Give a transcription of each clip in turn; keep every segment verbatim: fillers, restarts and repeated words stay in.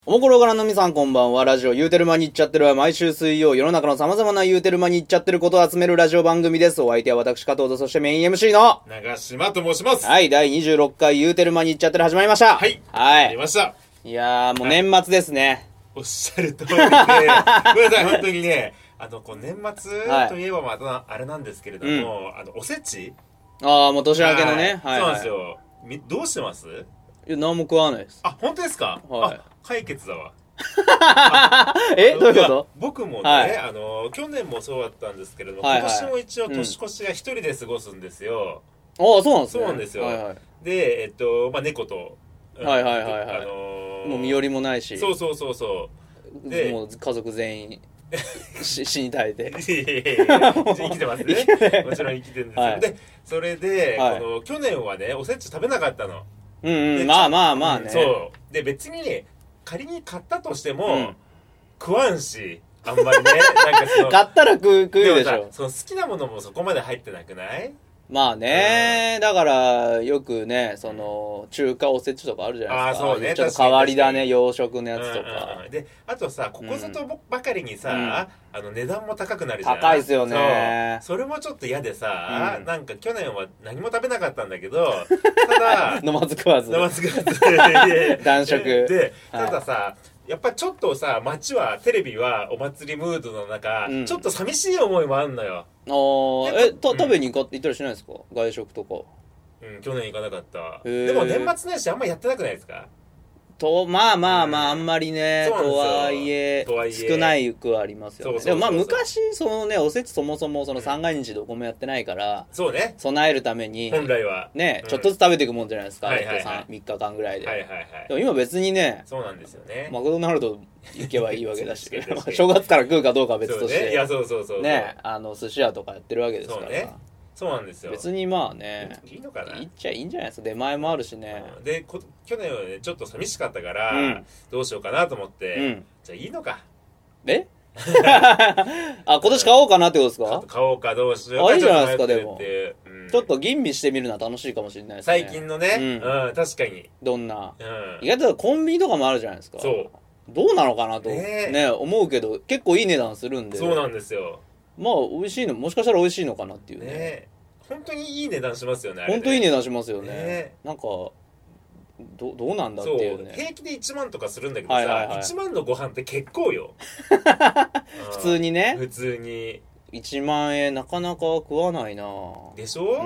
おもころからのみさんこんばんは。ラジオ言うてる間に言っちゃってるは毎週水曜、世の中の様々な言うてる間に言っちゃってることを集めるラジオ番組です。お相手は私加藤と、そしてメイン エムシー の長島と申します。 はい、だいにじゅうろっかい言うてる間に言っちゃってる始まりました。 はい。 はい。 やりました。 いやー、もう年末ですね。 おっしゃる通りで、ごめんなさい、本当にね、あの、こう年末といえばまたあれなんですけれども、はい、あの、おせちあー、もう年明けのね。はい。 はい、そうなんですよ。みどうしてます？ いや、何も食わないです。 あ、本当ですか？はい。あ、解決だわ。 え、どういうこと？ 僕もね、はい、あの去年もそうだったんですけれども、はいはい、今年も一応年越しが一人で過ごすんですよ。 ああ、そうなんですね。 そうなんですよ。 はいはい、 で、えっと、まあ、猫と、 はいはいはいはい。 あのー、 もう身寄りもないし。 そうそうそうそう。 で、もう家族全員し死に絶えて。 いやいやいや生きてますね。もちろん生きてるんですよ。はい、で、それで、はい、この去年はね、おせち食べなかったの。 うんうん、まあまあまあね。 そう。で、別に、仮に買ったとしても、うん、食わんし、あんまりね。なんかその買ったら食う、食うでしょ。 その好きなものもそこまで入ってなくない？ まあね、うん、だからよくね、その中華おせちとかあるじゃないですか。 ああ、そうね。 ちょっと変わり種洋食のやつとか、 うんうんうん、であとさ、ここぞとばかりにさ、うん、あの値段も高くなるじゃん。 高いですよね。 そう、それもちょっと嫌でさ、うん、なんか去年は何も食べなかったんだけど、ただ飲まず食わず飲まず食わず断食で、たださ、はい、やっぱちょっとさ、街はテレビはお祭りムードの中、うん、ちょっと寂しい思いもあんのよ。 ああ、え、た、食べに行ったりしないですか？外食とか。 うん、去年行かなかった。でも年末年始あんまやってなくないですか？ と、まあまあまあ、あんまりね、とはいえ、少ないくはありますよね。でもまあ昔、そのね、おせちそもそもその三が日でお米やってないから、 そうね。 備えるために、 本来は。 ね、ちょっとずつ食べていくもんじゃないですか、みっかかんぐらいで。 はいはいはい。 でも今別にね、 そうなんですよね。 マクドナルド行けばいいわけだし、正月から食うかどうかは別として、 いや、そうそうそう。 ね、あの、寿司屋とかやってるわけですから。 そうなんですよ。 別にまあね、 いいのかな、 いっちゃいいんじゃないですか。出前もあるしね。 うん、でこ去年はねちょっと寂しかったから、うん、どうしようかなと思って、うん、じゃあいいのか。 えあ、今年買おうかなってことですか？ 買おうかどうしようか。 あ、いいじゃないですか。でも、 うん、 ちょっと吟味してみるのは楽しいかもしれないですね。 最近のね、うん、うん、確かにどんな、 うん、 意外とコンビニとかもあるじゃないですか。 そうどうなのかなとね、ね思うけど、結構いい値段するんで。 そうなんですよ。 まあ美味しいの、もしかしたら美味しいのかなっていうね。 ね、本当にいい値段しますよね。 本当にいい値段しますよね。 ね、 なんかどどうなんだっていうね。 平気でいちまんとかするんだけどさ、はいはいはい、いちまんのご飯って結構よ。 普通にね。 普通にいちまんえんなかなか食わないな。 でしょ？うん。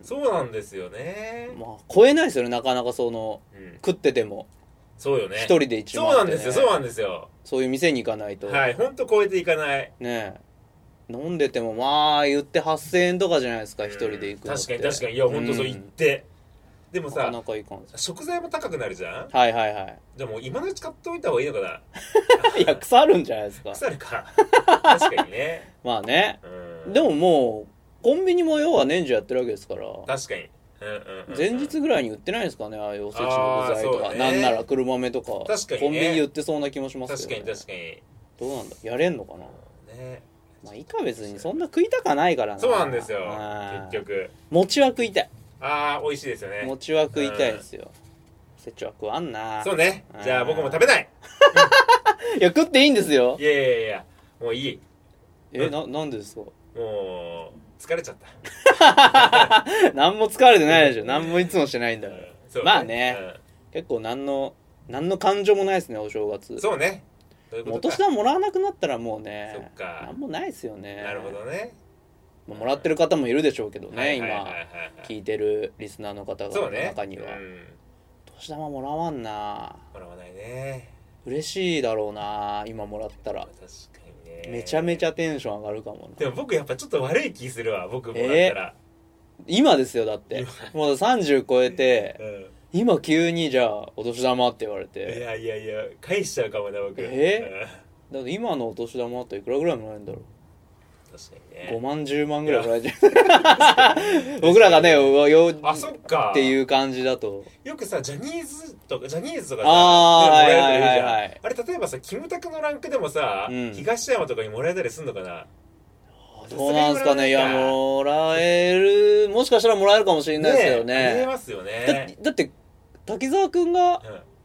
そうなんですよね。 まあ超えないですよね、なかなかその、うん、食ってても。 そうよね。 一人でいちまん、ね。 そうなんですよ、そうなんですよ。 そういう店に行かないと。 はい、ほんと超えていかない。 ねえ。飲んでてもまあ言ってはっせんえんとかじゃないですか、一、うん、人で行くのって。 確かに確かに。いや、ほんとそう言って。うん、でもさ、 なかなかいかん。 食材も高くなるじゃん。 はいはいはい。 でも今のうち買っておいた方がいいのかな。 いや、腐るんじゃないですか。 腐るか。確かにね。 まあね、 うん。 でももう、コンビニも要は年中やってるわけですから。 確かに。うんうんうんうん、 前日ぐらいに売ってないですかね、ああいうおせちの具材とか、ね、なんなら黒豆とか。 確かに、ね、 コンビニ売ってそうな気もしますけど、ね、 確かに確かに。 どうなんだ、やれんのかな。 ね、 まあいいか、別にそんな食いたかないからな。 そうなんですよ、結局。 餅は食いたい。 ああ、美味しいですよね。 餅は食いたいですよ。おせちは食わんな。 そうね。じゃあ僕も食べない。 いや、食っていいんですよ。 いやいやいや、もういい。 え、うん、な、なんでですか？ もう疲れちゃった何も疲れてないでしょ。何もいつもしてないんだから、うん、まあね、うん、結構何の何の感情もないですね、お正月。 そうね。 お年玉もらわなくなったらもうね、 そっか、 何もないですよね。 なるほどね。 もらってる方もいるでしょうけどね、今聞いてるリスナーの方の中には、ね、うん、お年玉もらわんな。 もらわないね。 嬉しいだろうな、今もらったら。 確かにね、 めちゃめちゃテンション上がるかもな。 でも僕やっぱちょっと悪い気するわ、僕もらったら、 えー、今ですよ、だってもうさんじゅう超えて、うん、今急にじゃあお年玉って言われて、 いやいやいや返しちゃうかもな僕。 えー、だって今のお年玉っていくらぐらいもらえるんだろう。 確かにね、 ごまんじゅうまんぐらいもらえちゃう僕らがね、よあ、そっかっていう感じだと、 よくさジャニーズとかジャニーズとかさ、 あ、 もらえたりいるじゃん、はいはいはい、 あれ例えばさキムタクのランクでもさ、うん、東山とかにもらえたりすんのかな。 どうなんすかね。いや、もらえる、もしかしたらもらえるかもしれないですけどね。 見えますよね。 だ, だって滝沢くんが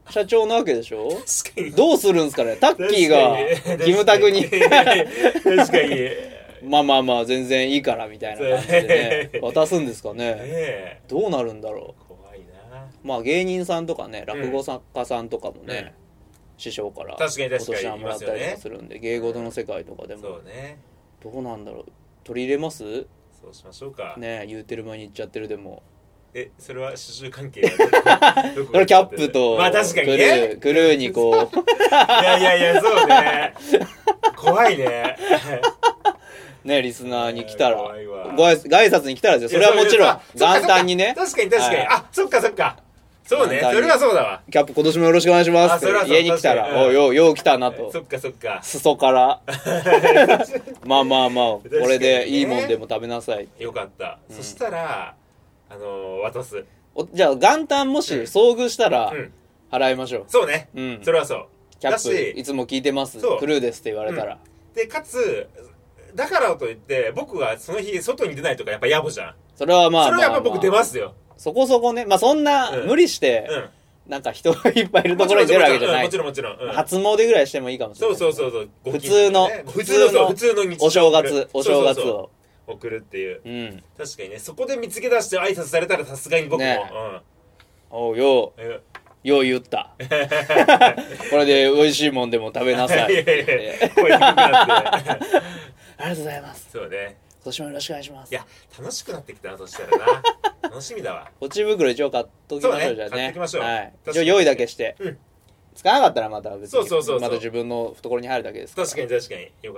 社長なわけでしょ。 確かにどうするんすかね、タッキーがキムタクに確かにまあまあまあ全然いいからみたいな感じでね渡すんですかね。 ねどうなるんだろう。怖いな。 まあ芸人さんとかね、落語作家さんとかもね、 うん、 師匠から確かに確かにお年玉もらったりとかするんで、芸事の世界とかでもそうね、 どうなんだろう、取り入れます？ そうしましょうかね。言うてる前に言っちゃってる。でもえ、それは主従関係がこれキャップとまあ確かにね、 クルー、クルーにこういやいやいや、そうね、怖いねね、リスナーに来たら怖いわ、 ご挨拶に来たらですよ。それはもちろん元旦にね。 確かに確かに、 はい、 あ、そっかそっか、そうね、それはそうだわ。 キャップ今年もよろしくお願いしますって家に来たら、おいようよう来たなと。 そっかそっか、 裾からまあまあまあこれでいいもんでも食べなさい。 よかった、 うん、 そしたらあのー、渡す。 じゃあ元旦もし遭遇したら払いましょう、うん、 そうね、うん、それはそう。 キャップいつも聞いてますクルーですって言われたら、 うん、でかつだからといって僕がその日外に出ないとかやっぱ野暮じゃん。 それはまあまあ、まあ、 それはやっぱ僕出ますよ、 そこそこね。まあそんな無理して、うんうん、なんか人がいっぱいいるところに出るわけじゃない。 もちろんもちろん、うん、 初詣ぐらいしてもいいかもしれない。 そうそうそうそう、 普通の普通の普通の日常お正月お正月をそうそうそう送るっていう、 うん、 確かにね。そこで見つけ出して挨拶されたらさすがに僕も、ね、 うん、おうようよう言ったこれで美味しいもんでも食べなさい。いやいやいや声低くなってありがとうございます。そうね、今年もよろしくお願いします。いや楽しくなってきたな、そしたらな楽しみだわ。ポチ袋一応買っときましょう。じゃあね、買っときましょう。はい、一応用意だけして、うん、使わなかったらまた別にそうそうそうそう、また自分の懐に入るだけですから。確かに確かによかった。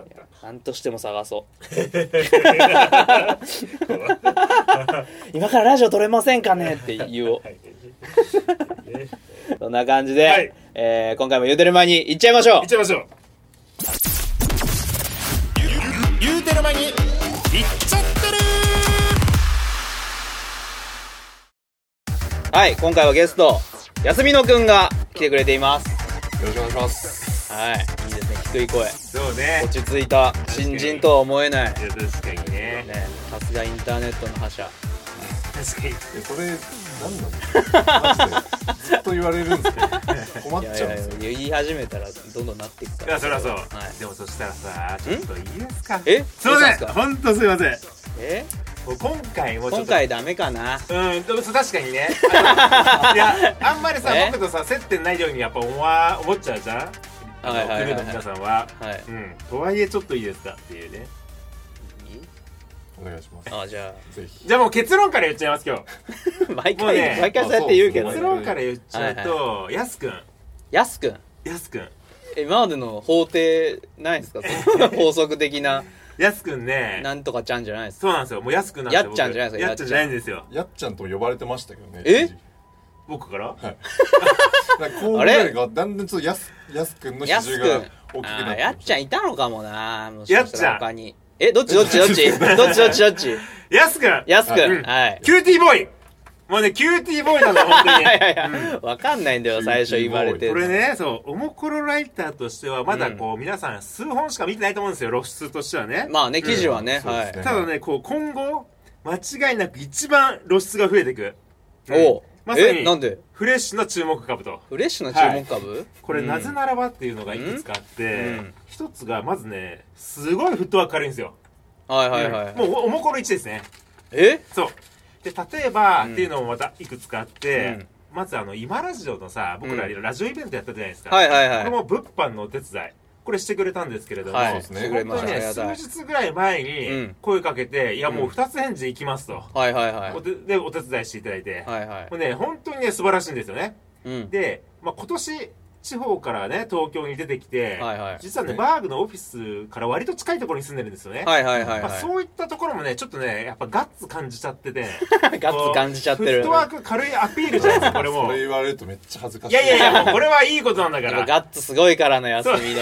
なんとしても探そう今からラジオ撮れませんかねって言おうそんな感じで、はい、えー、今回も言うてる前に行っちゃいましょう。行っちゃいましょう。言うてる前に行っちゃってる。はい、今回はゲスト休みのくんが来てくれています。よろしくお願いします。はい、いいですね、低い声。そうね、落ち着いた新人とは思えない。いや確かにね、さすがインターネットの覇者。確かに。それ何なんですかずっと言われるんですけど困っちゃうんですよ。いやいや言い始めたらどんどんなっていくから。いやそりゃそう、はい、でもそしたらさ、ちょっといいですか。え、すいません、ほんとすいません。え、今回もちょっと今回ダメかな。うん、でも確かにねいやあんまりさ僕とさ接点ないようにやっぱ思わ思っちゃうじゃん、はいはいはいはい、クルーの皆さんは、はい、うん、とはいえちょっといいですかっていうね。お願いします。あ、じゃあぜひ。じゃあもう結論から言っちゃいます今日毎回、ね、毎回そうやって言うけど、結論から言っちゃうと、やすくんやすくんやすくん今までの法廷ないですか法則的な。やすくんね、なんとかちゃんじゃないですか。そうなんですよ、もうやすくんなんですよ。やっちゃんじゃないですか。やっちゃんじゃないんですよ。やっちゃんと呼ばれてましたけどね。え、僕から、はい、あれがだんだんちょっとやすやすくんの比重が大きくなって。やっちゃんいたのかもな、もしかしたら他に。え、どっちどっちどっちどっちどっちどっちやすくんやすくん、はい、キューティーボーイ。もうね、キューティーボーイなんだ、本当に。いやいや、うん、わかんないんだよ、最初言われて。これね、そう、おもころライターとしては、まだこう、うん、皆さん数本しか見てないと思うんですよ、露出としてはね。まあね、記事はね、うん、はい。ただね、こう、今後、間違いなく一番露出が増えていく。おう。まさに、なんでフレッシュな注目株と。フレッシュな注目株、はい、これ、なぜならばっていうのがいくつかあって、一、うん、つが、まずね、すごいフットワーク軽いんですよ。はいはいはい、はい。もう、おもころいちですね。え、そう。で例えば、うん、っていうのもまたいくつかあって、うん、まずあの今ラジオのさ、僕らラジオイベントやったじゃないですか、うん、はいはいはい、これも物販のお手伝いこれしてくれたんですけれども、はい、本当にね数日ぐらい前に声かけて、うん、いやもう二つ返事いきますと、はいはいはい、おででお手伝いしていただいて、はいはい、もうね本当にね素晴らしいんですよね、うん、で、まあ、今年地方からね東京に出てきて、はいはい、実はねバーグのオフィスから割と近いところに住んでるんですよね。はいはいはいはい、まあ、そういったところもねちょっとねやっぱガッツ感じちゃっててガッツ感じちゃってる。フットワーク軽いアピールじゃないですかこれも。それ言われるとめっちゃ恥ずかしい。いやいやいやもうこれはいいことなんだから。ガッツすごいからの休みの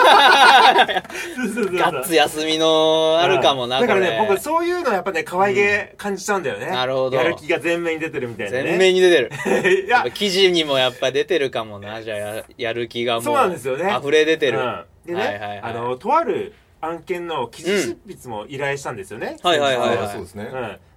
ガッツ休みのあるかもな。だからね僕そういうのやっぱね可愛げ感じちゃうんだよね、うん、なるほど。やる気が前面に出てるみたいなね。前面に出てるいや記事にもやっぱ出てるかもな。じゃあ や, やる気がもうそうなんですよね、溢れ出てる、うん、でね、はいはいはい、あのとある案件の記事執筆も依頼したんですよね、うん、はいはいはい、はい、そうですね、うん、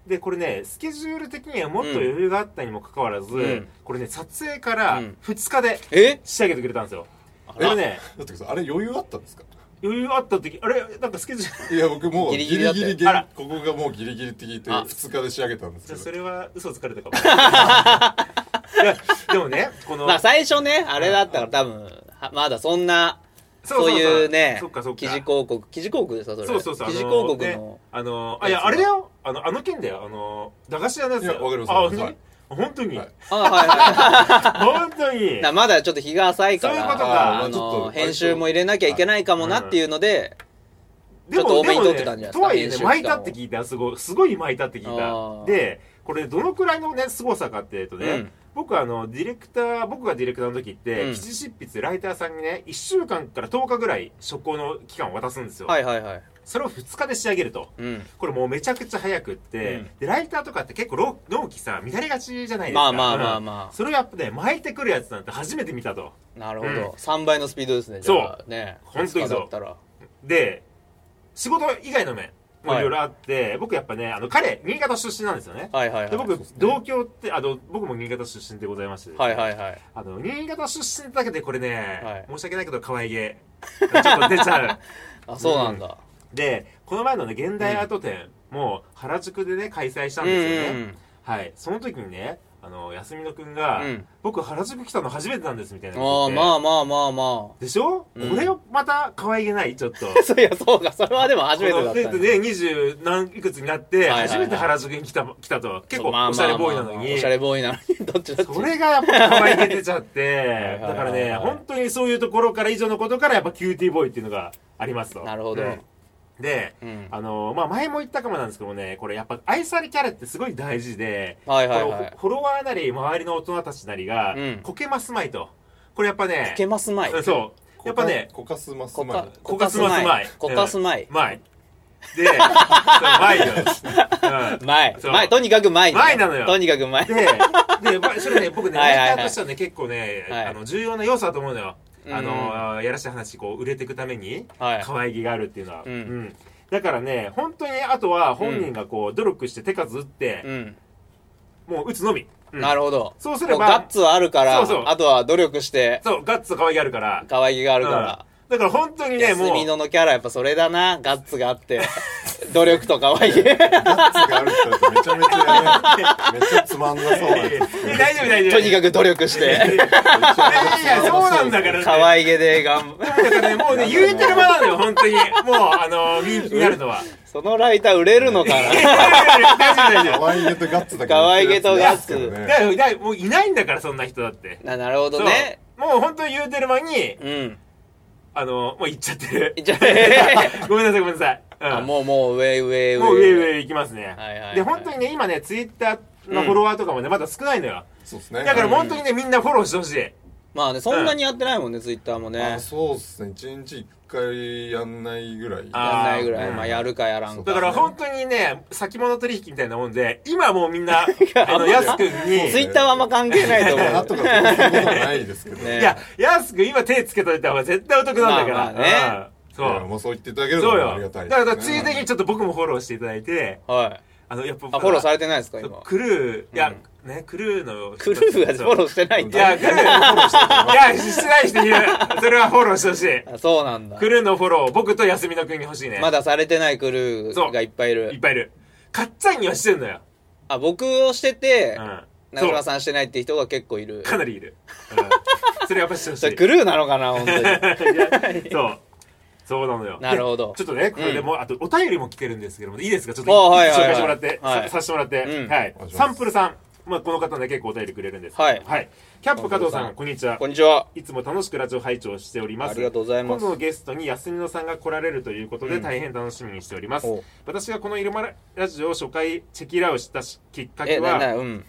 でこれねスケジュール的にはもっと余裕があったにもかかわらず、うん、これね撮影からふつかで仕上げてくれたんですよ。 あれねだってあれ余裕あったんですか？ 余裕あった時あれなんかスケジュールいや僕もうギリギリギリギリここがもうギリギリって聞いてふつかで仕上げたんですけど、 それは嘘つかれたかもいやでもねこのまあ最初ねあれだったから多分まだそんなそういうね記事広告記事広告ですかそれ。 そうそうそう記事広告のあのあいやあれだよあのあの件だよあの駄菓子屋のやつだよ。 いやわかります。 あ本当に、はい、 あはいはい本当にまだちょっと日が浅いからそういうことかあの編集も入れなきゃいけないかもなっていうので、うん、ちょっと多めに撮ってたんじゃないですか。 とはいえね巻いたって聞いたすごいすごい巻いたって聞いた。でこれどのくらいのね凄さかっていうとね、うん、僕あのディレクター僕がディレクターの時って、うん、記事執筆ライターさんにねいっしゅうかんからとおかぐらい初稿の期間を渡すんですよ。 はいはいはい。 それをふつかで仕上げると、うん、これもうめちゃくちゃ早くって、うん、でライターとかって結構納期さ乱れがちじゃないですか。 まあまあまあまあ、 うん、それをやっぱね巻いてくるやつなんて初めて見たと。 なるほど、うん、さんばいのスピードですね。じゃあそうね本当にそうで仕事以外の面もいろいろあって、はい、僕やっぱねあの彼新潟出身なんですよね。 はいはいはい。 で僕、ね、同郷ってあの僕も新潟出身でございまして、ね、 はいはいはい。 あの新潟出身だけでこれね、はい、申し訳ないけど可愛げちょっと出ちゃうあそうなんだ、 うん、でこの前のね現代アート展も原宿でね開催したんですよね、うんうん、はいその時にねあの安見野くんが、うん、僕原宿来たの初めてなんですみたいなああまあまあまあまあでしょ、うん、これをまた可愛げないちょっとそういやそうかそれはでも初めてだったんでにじゅう何いくつになって初めて原宿に来た来たと結構おしゃれボーイなのに、まあまあまあ、 おしゃれボーイなのにどっちだっちそれがやっぱ可愛げ出ちゃってだからね本当にそういうところから以上のことからやっぱキューティーボーイっていうのがありますと。 なるほど、うんで、うん、あのまあ前も言ったかもなんですけどもねこれやっぱ愛されキャラってすごい大事で、 はいはいはい、 フォロワーなり周りの大人たちなりが、うん、こけますまいとこれやっぱねこけますまいそうやっぱねこかすますまいこかすますまいこかすまいまいでまいよまいまいとにかくまいまいなのよとにかくまいででそれね僕ねライターとしてはね結構ね、はい、あの重要な要素だと思うのよ。あのー、やらした話こう売れていくために可愛げがあるっていうのは、はいうんうん、だからね本当にあとは本人がこう努力して手数打って、うん、もう打つのみ、 うん、なるほどそうすればガッツはあるからそうそうあとは努力してそうガッツと可愛げあるから可愛げがあるから、 うん、だから本当にねもう安見野のキャラやっぱそれだなガッツがあって努力と可愛げガッツがある人ってめちゃめちゃめっちゃつまんなそうなんです大丈夫大丈夫とにかく努力していやいやそうなんだからね可愛げで頑張るだからねもうね言えてる間なのよ本当にもうあの人気になるのはそのライター売れるのかな可愛げとガッツだけ可愛げとガッツだからもういないんだからそんな人だってななるほどねもう本当に言うてる間にうんあのもう行っちゃってる行っちゃってごめんなさいごめんなさい、 うん、あもうもう上上上もう上上行きますね、 はいはいはい、 で本当にね今ねツイッターのフォロワーとかもね、うん、まだ少ないのよ。 そうですねだから本当にねみんなフォローしてほしい。 まあねそんなにやってないもんね、うん、ツイッターもね。 あそうっすねいちにちいっかいやんないぐらいやんないぐらい、うん、まあやるかやらんかだから本当にね先物取引みたいなもんで今もうみんなあのやすくんにツイッターはあんま関係ないと思うあとかそういうことないですけど、 ね、いややすくん今手つけといた方が絶対お得なんだから、 まあまあね、 うん、そうもうそう言っていただけるのもありがたいです、 ね、だからついでにちょっと僕もフォローしていただいてはいあのやっぱあフォローされてないですか今クルーいや、うん、ねクルーのクルーがフォローしてないんだいやクルーのフォローしていやしてない人いるそれはフォローしてほしいあそうなんだクルーのフォロー僕と休みの君に欲しいねまだされてないクルーがいっぱいいるいっぱいいるかっちゃんにはしてんのよあ僕をしてて、うん、中島さんしてないって人が結構いるかなりいる、うん、それやっぱしてほしいそれクルーなのかな本当にそうそうなのよ。 なるほど。 ちょっとね、これでも、うん、あとお便りも来てるんですけども、いいですかちょっと、はいはいはい、紹介してもらって、はい、さ, させてもらって、うん、はい。サンプルさん。まあ、この方ね、結構お便りくれるんです。 はい。 はい。キャップ加藤さん、こんにちは。 こんにちは。 いつも楽しくラジオ拝聴しております。 ありがとうございます。 今度のゲストに安見野さんが来られるということで、大変楽しみにしております。うん、私がこのイルマラジオを初回チェキラウしたきっかけは、 え、ななうん。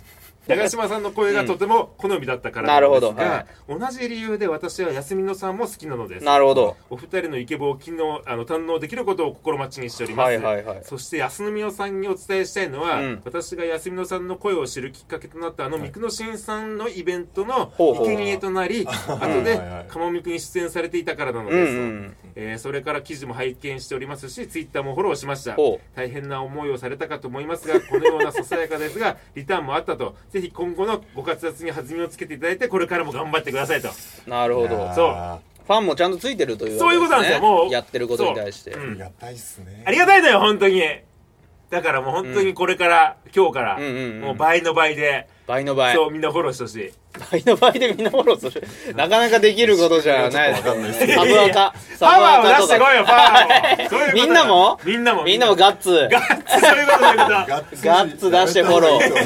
長嶋さんの声がとても好みだったからなんですが、うん、同じ理由で私は安見野さんも好きなのです。 なるほど。 お二人のイケボを昨日あの堪能できることを心待ちにしております、はいはいはい、そして安見野さんにお伝えしたいのは、うん、私が安見野さんの声を知るきっかけとなったあの三久野真さんのイベントの生贄となり、後でかもみくに出演されていたからなのです、うんうんえー、それから記事も拝見しておりますしツイッターもフォローしました。大変な思いをされたかと思いますがこのようなささやかですがリターンもあったと、ぜひ今後のご活躍に弾みをつけていただいてこれからも頑張ってくださいと。 なるほど。 そうファンもちゃんとついてるという、ね、 そういうことなんですよ。もうやってることに対して、 うん、ありがたいっすね。 ありがたいのよ本当に。だからもう本当にこれから、うん、今日から、うんうんうん、もう倍の倍で倍の倍そうみんなフォローしてほしい。 倍の倍でみんなフォローするなかなかできることじゃないです。サブアカパワーを出してこいよパワーをみんなもみんなもみんなもガッツガッツそういうことだけどガッツ出してフォロー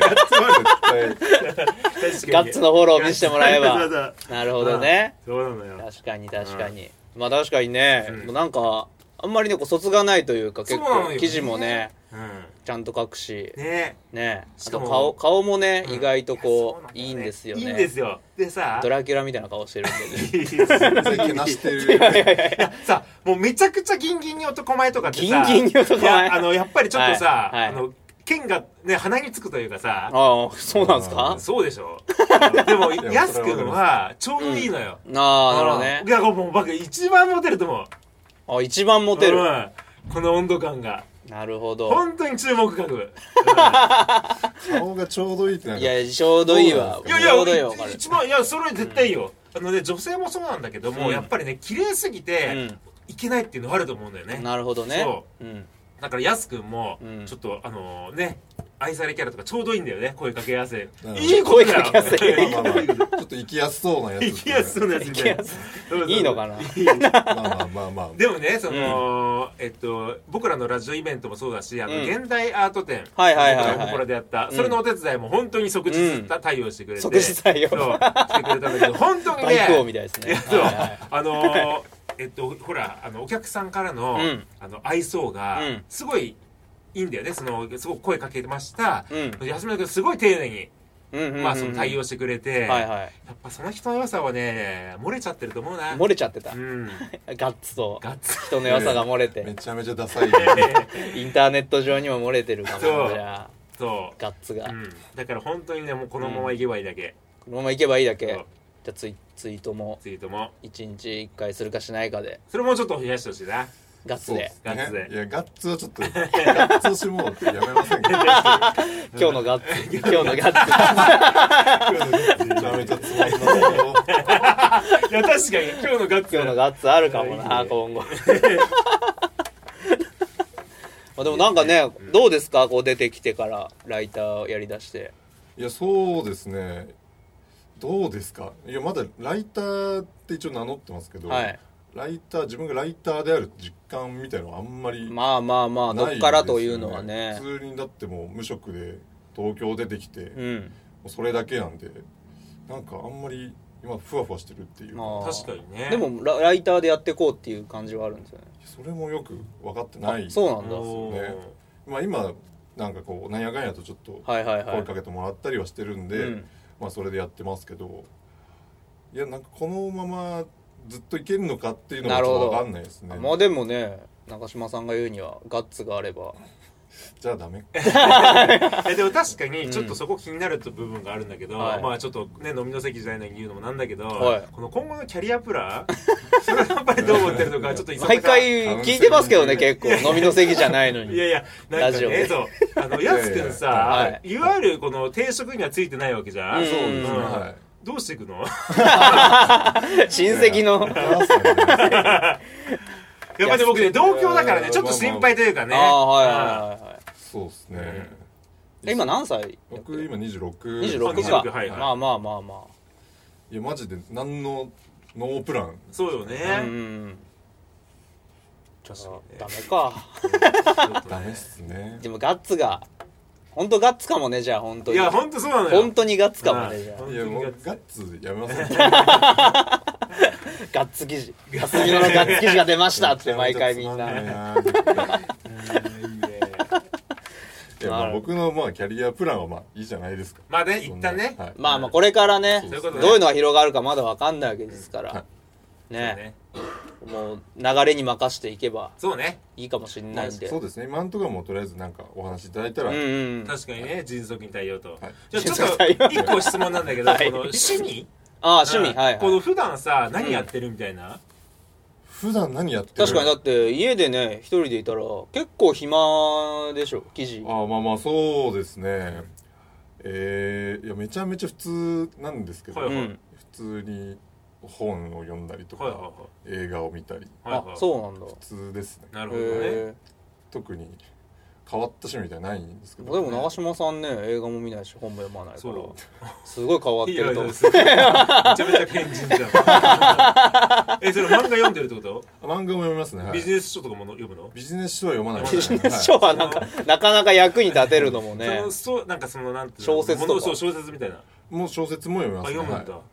ガッツのフォロー見せてもらえばなるほどね。 そうなのよ。 確かに確かにまあ確かにね、うん、なんかあんまりねこう卒がないというか結構記事もね、うん、ちゃんと書くしねねあと顔顔もね、うん、意外とこう、ね、いいんですよね。 いいんですよ。でさドラキュラみたいな顔してるんでね全然してるいやいやいやさもうめちゃくちゃギンギンに男前とかってさギンギンに男前あのやっぱりちょっとさ、はいはい、あの剣がね鼻につくというかさ。 ああそうなんですか。 そうでしょでもやすくんはちょうどいいのよ、 うん、ああなるほどね。 いやもう僕一番モテると思う。 あ一番モテる、うん、 この温度感が。 なるほど。 本当に注目角、うん、 顔がちょうどいいってなんか。 いやちょうどいいわ。 いやいや一番いやそれ絶対いいよ、うん、あのね女性もそうなんだけども、うん、やっぱりね綺麗すぎて、うん、いけないっていうのはあると思うんだよね。 なるほどね。 そう、うん、だからやすくんもちょっと、うん、あのー、ね愛されキャラとかちょうどいいんだよね。声かけやすい。いい声かけやすい。 まあまあまあちょっと生きやすそうなやつ、ね。 生きやすそうなやつみたいな。 いいのかな。 まあまあまあまあ。 でもね、その、うん、えっと僕らのラジオイベントもそうだし、あの、うん、現代アート展、 はいはいはい、はい。 僕らでやった、うん、それのお手伝いも本当に即日対応してくれて、 即日対応。 そうしてくれたんだけど、本当にね。 バイク王みたいですね。 そう、はいはい、あのー、えっとほらあのお客さんからの、うん、あの愛想がすごい。いいんだよね。そのすごく声かけてました、うん、安村君すごい丁寧に、うんうんうんうん、まあその対応してくれて、はいはい、やっぱその人の良さはね漏れちゃってると思うな。 漏れちゃってた、うん、ガッツと人の良さが漏れてめちゃめちゃダサいインターネット上にも漏れてるかも。じゃあそうガッツが、 うん、だから本当にねもうこのままいけばいいだけ、 うん、このままいけばいいだけ。じゃあツイ、ツイートもツイートもいちにちいっかいするかしないかで、 それもうちょっと増やしてほしいな。 ガッツで、 ガッツで。 いやガッツはちょっとガッツをしもうってやめませんか。 今日のガッツ今日のガッツめちゃめちゃつまんないよ。 いや確かに今日のガッツ今日のガッツあるかもな今後。でもなんかね、うん、どうですかこう出てきてからライターをやりだして。 いやそうですねどうですか。いやまだライターって一応名乗ってますけど、はい、ライター自分がライターである実感みたいなのはあんまりまあまあまあどっからというのはね。 普通にだってもう無職で東京出てきて、うん、もうそれだけなんでなんかあんまり今ふわふわしてるっていうか。 確かにね。 でも ラ, ライターでやっていこうっていう感じはあるんですよね。 それもよく分かってない。 そうなんだ、 ね。まあ、今なんかこうなんやかんやとちょっと声かけてもらったりはしてるんで、はいはいはい、まあそれでやってますけど、いやなんかこのままずっといけるのかっていうのはちょっと分かんないですね。 まあでもね中島さんが言うにはガッツがあればじゃあダメえでも確かにちょっとそこ気になる部分があるんだけど、うん、まあちょっとね飲みの席じゃないのに言うのもなんだけど、はい、この今後のキャリアプランそれはやっぱりどう思ってるのかちょっと毎回聞いてますけどね結構飲みの席じゃないのに。 いやいやなんかねそうあのやすくんさ い, やい, やい, いわゆるこの定職にはついてないわけじゃん。 そうですね、うんはい、 どうしていくの親戚のやっぱり僕ね同郷だからねちょっと心配というかね。 ああはいはいはいはい。 そうですね、 うん、今何歳？ 僕今にじゅうろく。 にじゅうろくか、はいはい、まあまあまあまあいやマジで何のノープラン。 そうよね。うんじゃあダメかダメっすね。 でもガッツが本当ガッツかもね。じゃあ本当にいや本当そうなのよ。 本当にガッツかもね。じゃあいやもうガッツやめませんガッツ記事安見野のガッツ記事が出ましたって毎回みんな。いやや、まあ、僕のまあキャリアプランはまあいいじゃないですか。 まあね、一旦ね、 はい、まあまあこれからね、どういうのが広がるかまだ分かんないわけですから、はい、ね, ねもう流れに任していけばそうねいいかもしれないんで、 まあ、そうですね。今のところもとりあえずなんかお話いただいたら、うんうん、確かにね、迅速に対応と、はい、じゃあちょっと一個質問なんだけど、はい、この趣味ああ趣味、うん、はい、はい、 この普段さ何やってるみたいな、うん、 普段何やってる。 確かにだって家でね一人でいたら結構暇でしょ記事。 ああまあまあそうですね。えー、いやめちゃめちゃ普通なんですけど、はいはい、普通に本を読んだりとか、はいはいはい、映画を見たり、 はいはい、あそうなんだ。 普通ですね。 なるほどね。特に変わった趣味みたいなないんですけど、 ね、でも長嶋さんね映画も見ないし本も読まないからすごい変わってると思う。めちゃめちゃ変人じゃん。えそれ漫画読んでるってこと？ 漫画も読みますね、はい、 ビジネス書とかも読むの？ ビジネス書は読まない、 ね、ビジネス書はなんか、はい、なかなか役に立てるのもね。 そのそうなんかそのなんていうの小説とかそう小説みたいな。 もう小説も読みますね。 あ読むんだ、はい、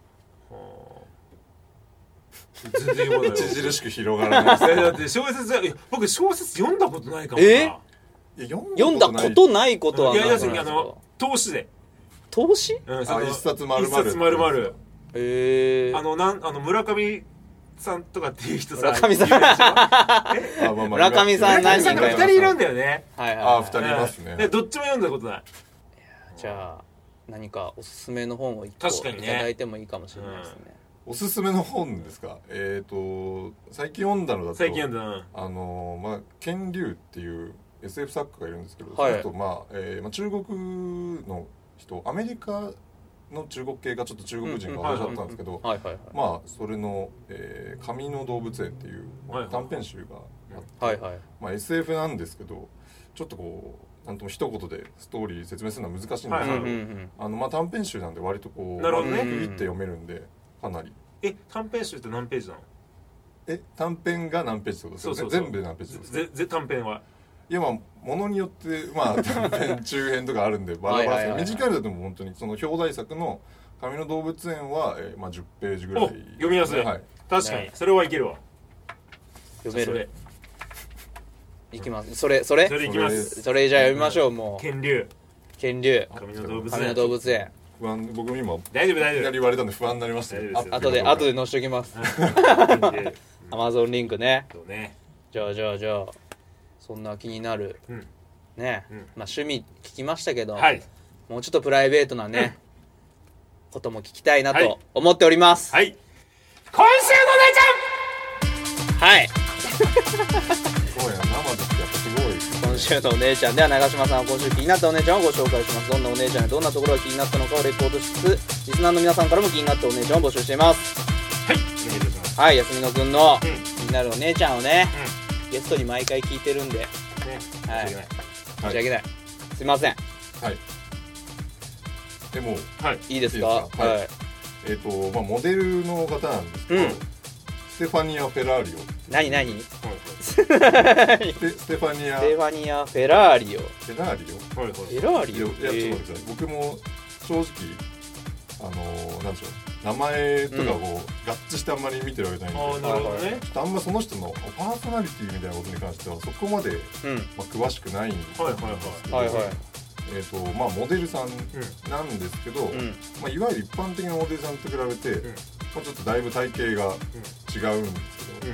全然読まない。 著しく広がらないです。 だって小説僕小説読んだことないかもな。え読んだことないことはない。いやいや、 あの投資で投資？ うん、あ一冊丸々 一冊丸々。 へえ。 あのなんあの村上さんとかっていう人さ。 村上さん。村上さん何人かふたりいるんだよね。 はいはい。あふたりいますね。 でどっちも読んだことない。 じゃあ何かおすすめの本を一個いただいてもいいかもしれないですね。 おすすめの本ですか。えっと最近読んだのだと最近読んだあのまあ乾隆っていうエスエフ 作家がいるんですけど、はい、その人、まあえーまあ、中国の人アメリカの中国系がちょっと中国人が忘れちゃったんですけど、まあそれの、えー、紙の動物園っていう、まあ、短編集があって、はいはいまあ、エスエフ なんですけどちょっとこうなんとも一言でストーリー説明するのは難しいんですけど、はいはいあのまあ、短編集なんで割とこうなるほどね区切って読めるんでかなり。 え短編集って何ページなの？ え短編が何ページってことですよね。そうそうそう全部で何ページですか？ぜぜ短編はいやまあものによってまあ短編中編とかあるんでバラバラですけど短いのでも本当にその表題作の紙の動物園は、えーまあ、じゅっページぐらい、ね、 読みやすい、はい、確かに、ね、それはいけるわ読めるいきますそれそれそれいきますそれじゃあ読みましょうもう乾隆乾隆紙の動物園紙の動物園不安僕も今大丈夫大丈夫言われたんで不安になりましたあとで後で載せておきますアマゾンリンクねそうねじゃあじゃあじゃあそんな気になる、うん、ね、うん、まあ趣味聞きましたけど、はい、もうちょっとプライベートなね、うん、ことも聞きたいなと思っております。 はい。今週のお姉ちゃん。 はい。 そうや生ですやっぱすごい。今週のお姉ちゃんでは長嶋さんは今週気になったお姉ちゃんをご紹介します。どんなお姉ちゃんやどんなところが気になったのかをレポートしつつ、リスナーの皆さんからも気になったお姉ちゃんを募集しています。 はい。お願いいたします。 はい、安野くんの気になるお姉ちゃんをね。うんゲストに毎回聞いてるんで、ね、はい、申し訳ない。申し訳ない。すいません。 はい。でも、 はい、いいですか？はい。はい、 えっ、ー、とまあモデルの方なんですけど、うん、ステファニア・フェラーリオ。 何何？ ステファニア。 ステファニア・フェラーリオ。 フェラーリオ。 はいはい。フェラーリオ。 いやちょっと待ってください。僕も正直あのー、なんでしょう。名前とかを合致してあんまり見てるわけじゃないんで、 うん、あなるほどね。 あんまその人のパーソナリティみたいなことに関してはそこまで、うんまあ、詳しくないんですけど、はいはいはいえーとまあ、モデルさんなんですけど、うんまあ、いわゆる一般的なモデルさんと比べて、うんまあ、ちょっとだいぶ体型が違うんですけど、うん、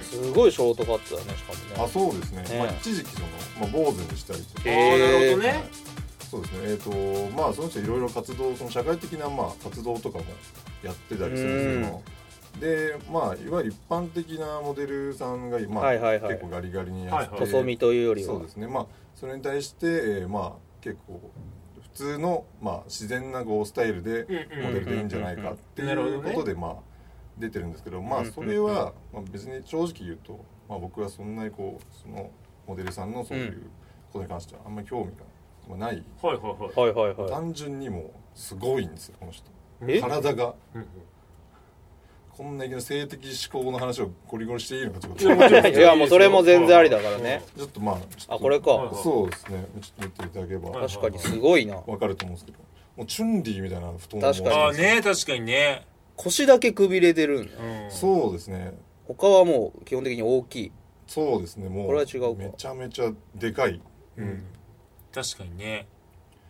すごいショートカットだねしかもね。 あそうですね、ねまあ、一時期その、まあ、坊主にしたりとか、 えー、なるほどね、はいそうですねえーとまあその人いろいろ活動その社会的なまあ活動とかもやってたりするんですけどでまあいわゆる一般的なモデルさんが、まあはいはいはい、結構ガリガリにやって細身というよりはそうですねまあそれに対して、えー、まあ結構普通の、まあ、自然なこうスタイルでモデルでいいんじゃないかっていうことでまあ出てるんですけどまあそれは、まあ、別に正直言うと、まあ、僕はそんなにこうそのモデルさんのそういうことに関してはあんまり興味がない、 はいはいはいはい、 単純にもうすごいんですよこの人体が、うんうん、こんな性的思考の話をゴリゴリしていいのかちょっといやもうそれも全然ありだからねちょっとまああこれかそうですねちょっと見ていただければ確かにすごいな分かると思うんですけどもうチュンリーみたいな太もも確かにあね確かにね腰だけくびれてるんだ、 うん、そうですね他はもう基本的に大きいそうですねもうこれは違うかめちゃめちゃでかい、 うん、確かにね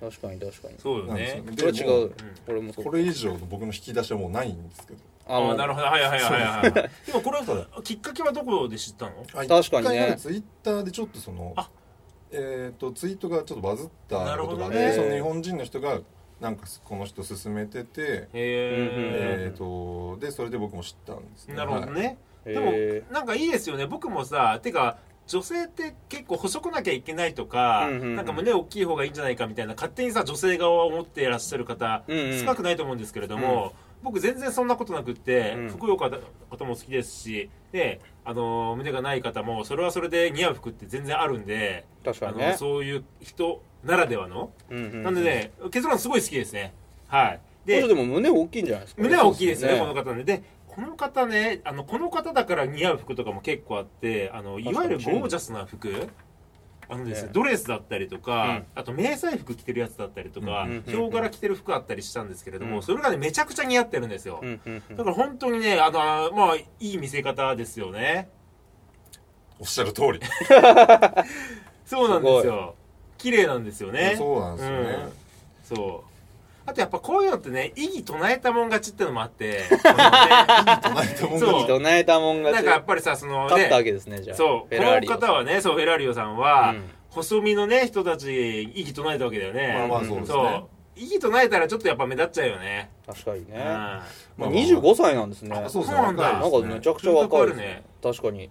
確かに確かにそうよね。 これ違う。 俺もこれ以上の僕の引き出しはもうないんですけど。 ああ、なるほど。はいはいはいはい。でもこれきっかけはどこで知ったの？ 確かにね。 ツイッターでちょっとそのえっとツイートがちょっとバズったことがあって、その日本人の人がなんかこの人勧めてて、えっとでそれで僕も知ったんですね。 なるほどね。でもなんかいいですよね。僕もさ、てか女性って結構細くなきゃいけないとか、なんか胸大きい方がいいんじゃないかみたいな勝手にさ女性側を思っていらっしゃる方少なくないと思うんですけれども、僕全然そんなことなくって、ふくよかな方も好きですし、で、あの胸がない方もそれはそれで似合う服って全然あるんで、 確かにね、 あのそういう人ならではの、なんでね、結論すごい好きですね。はい。 で、でも胸大きいんじゃないですか。 胸は大きいですね、この方ね。でこの方ね、あのこの方だから似合う服とかも結構あって、あのいわゆるゴージャスな服、あのですね、ドレスだったりとか、あと迷彩服着てるやつだったりとか、ヒョウ柄着てる服あったりしたんですけれども、それがねめちゃくちゃ似合ってるんですよ。だから本当にね、あのまあいい見せ方ですよね。 おっしゃる通り。 そうなんですよ。綺麗なんですよね。 そうなんですよね。 そう。あとやっぱこういうのってね、異議唱えたもん勝ちってのもあって、 異議唱えたもん勝ち。 なんかやっぱりさ、そのね、 勝ったわけですね、じゃあ。 そう、この方はね、そう、フェラリオさんは、細身のね、人たち、異議唱えたわけだよね。 まあまあそうですね。 異議唱えたらちょっとやっぱ目立っちゃうよね。 確かにね。にじゅうごさいなんですね。 そうなんだ。 なんかめちゃくちゃ若いね。確かに。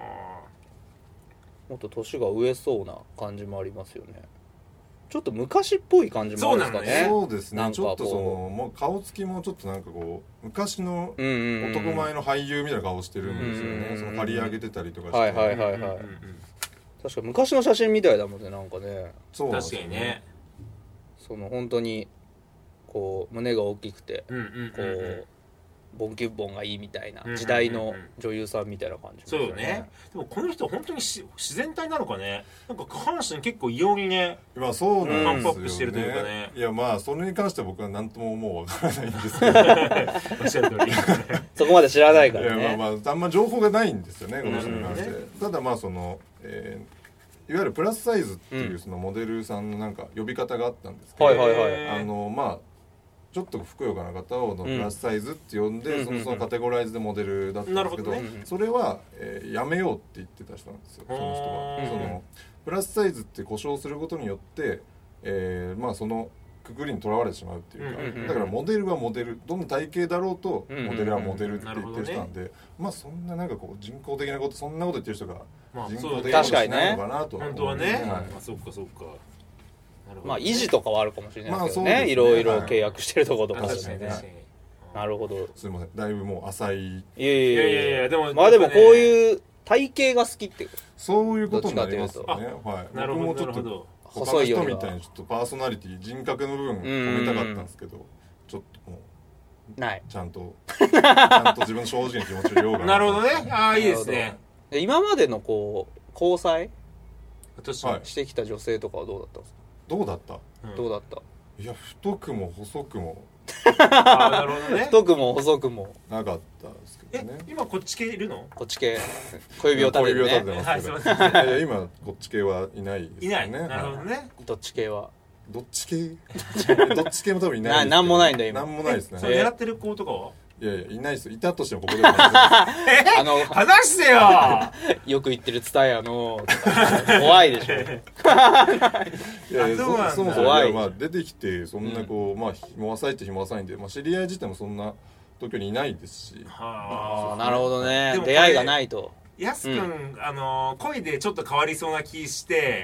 もっと年が上そうな感じもありますよね。ちょっと昔っぽい感じもあるんですかね。 そうですね。ちょっとそのもう顔つきもちょっとなんかこう昔の男前の俳優みたいな顔してるんですよね。その刈り上げてたりとかして。 はいはいはいはい。確か昔の写真みたいだもんね、なんかね。 そう確かにね。 その本当にこう胸が大きくて、こうボンキュッボンがいいみたいな時代の女優さんみたいな感じ、 ね、そうよね。でもこの人本当にし自然体なのかね。なんか下半身結構異様にね、 まあそうなんですよね。パンプアップしてるというかね。いやまあそれに関しては僕は何とももうわからないんですけどおっしゃる通りそこまで知らないからね。 いやまあまああんま情報がないんですよね、この人に関して、ね、ただまあその、えー、いわゆるプラスサイズっていうそのモデルさんのなんか呼び方があったんですけど、 はいはいはい、 あのまあちょっとふくよかな方をのプラスサイズって呼んで、うん、そのそのカテゴライズでモデルだったんですけど、ね、それは、えー、やめようって言ってた人なんですよ、その人は。そのプラスサイズって故障することによって、えー、まあそのくくりにとらわれてしまうっていうか、うんうんうん、だからモデルはモデル、どんな体型だろうとモデルはモデルって言ってる人なんで、うんうんうん、まあそんななんかこう人工的なこと、そんなこと言ってる人が人工的なことしないのかなとは思う、 本当はね、はい、まあそうかそうか。 まあ維持とかはあるかもしれないですけどね、まあ、ねいろいろ契約してるところとかですね、はい、なるほど。 すいません、だいぶもう浅い。 いやいやいやいや、でもまあでもこういう体型が好きってそういうことになりますよね。はい、 なるほどなるほど。 細い人みたいにちょっとパーソナリティ、人格の部分を褒めたかったんですけど、ちょっともうない、 ちゃんとちゃんと自分の正直な気持ちを言おうかな。 なるほどね。ああいいですね。 今までのこう交際はい、 してきた女性とかはどうだったんですか。 どうだった、 うん、どうだった。 いや太くも細くもあなるほどね。 太くも細くもなかったんですけどね。 今こっち系いるの。 こっち系小指を立ててね。 小指を立ててますけど、はい、すいません。いや今こっち系はいないですよね。 いない。なるほどね。 どっち系はどっち系どっち系も多分いないです。 なんもないんだ今。 なんもないですね。 それ狙ってる子とかは。 いやいやいないですよ。いたとしてもここであの話してよよく言ってるツタヤの怖いでしょ。いやいやそもそも怖い。まあ出てきてそんなこう、うん、まあ日も浅いっちゃ日も浅いんで、まあ知り合い自体もそんな東京にいないですし。 はあなるほどね。出会いがないと。 やすくん、うん、あの恋でちょっと変わりそうな気して、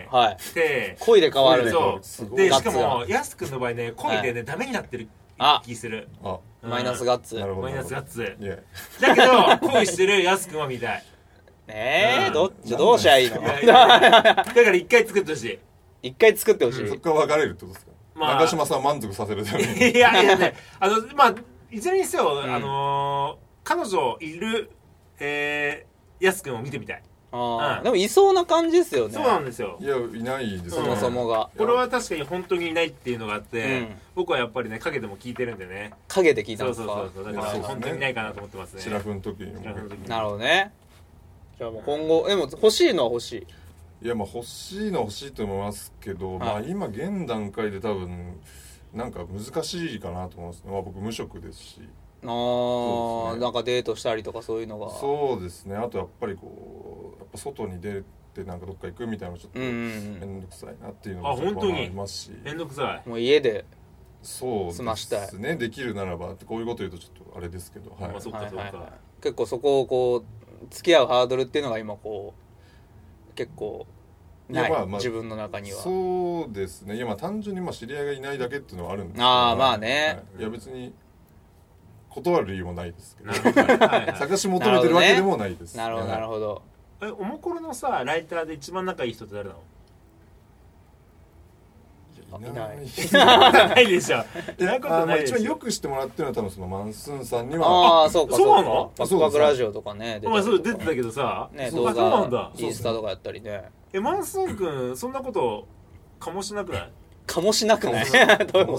はい、 で恋で変わる。 そうでしかもやすくんの場合ね恋でね、はい、ダメになってる気する。 あマイナスガッツ。 マイナスガッツ。だけど恋してるやすくんは見たい。 えー、どっちどうしゃいいの。だから一回作ってほしい。 一回作ってほしい。 そっから別れるってことですか。中島さん満足させるために。 いやいやね、あのまあいずれにせよあの彼女いるえやすくんを見てみたい。 あ、うん、でもいそうな感じですよね。 そうなんですよ。 いやいないですね、 そもそもが。 これは確かに本当にいないっていうのがあって、うん、僕はやっぱりね影でも聞いてるんでね。 影で聞いたんですか。 そうそうそうだから本当にいないかなと思ってますね。 シラフの時にも。 なるほどね。じゃあもう今後でも欲しいのは欲しい。 いやまあ欲しいのは欲しいと思いますけど、はい、まあ今現段階で多分なんか難しいかなと思いますね。まあ僕無職ですし。 ああ、ね、なんかデートしたりとかそういうのが。 そうですね。あとやっぱりこうやっぱ外に出てなんかどっか行くみたいなのちょっと面倒くさいなっていうのがありますし。 面倒くさい。 もう家でそうですね。できるならばってこういうこと言うとちょっとあれですけど、はい。まあ、そっかそっか、はいはいはい。 結構そこをこう付き合うハードルっていうのが今こう結構ない、まあまあ、自分の中には。 そうですね。いやまあ単純にまあ知り合いがいないだけっていうのはあるんですけど。 ああまあね、 はい。いや別に断る理由もないですけど、はいはい、探し求めてるわけでもないです。 なるほどなるほど。 え、おもころのさライターで一番仲いい人って誰なの？ いないないでしょ。 なことないでしょ。一番よくしてもらってるのは多分そのマンスーンさんには。 ああそうかそうなの？ バクバクラジオとかね。 まあそう出てたけどさ。 ね動画インスタとかやったりね。 えマンスーン君そんなことかもしなくない？ かもしなくない？どういうこと？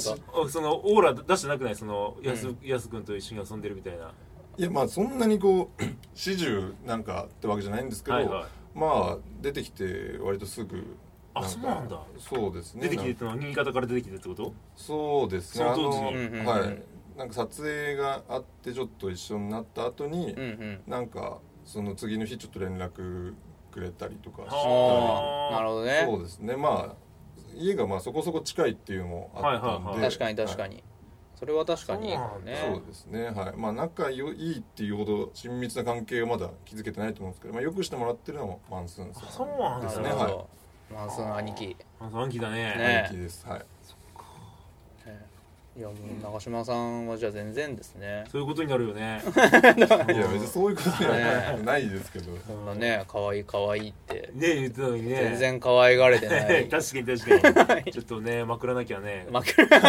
そのオーラ出してなくない？そのやすやす君と一緒に遊んでるみたいな。 いやまあそんなにこう始終なんかってわけじゃないんですけど、はいはい、まあ出てきて割とすぐ。 あ、そうなんだ。 そうですね。 出てきてってのは新潟から出てきてってこと？ そうですね。 その当時に、うんうん、 はい。なんか撮影があってちょっと一緒になった後に、うんうん、なんかその次の日ちょっと連絡くれたりとかしたり。 なるほどね。 そうですね。まあ家がまあそこそこ近いっていうのもあったんで、はいはいはい、 確かに確かに。はい、それは確かにいいかもね。 そうですね。はい。まあ仲いいっていうほど親密な関係はまだ築けてないと思うんですけど、まあよくしてもらってるのもマンスーンさんですね。 そうなんですね。 はい。マンスーン兄貴。 マンスーン兄貴だね。 ね兄貴です。はい。 そっか。 いやもう長嶋さんはじゃあ全然ですね。 そういうことになるよね。 いや別にそういうことじゃないですけど。 そんなね可愛い可愛いってね言ってたのにね。 全然可愛がれてない。 確かに確かに。ちょっとねまくらなきゃね。 まくら。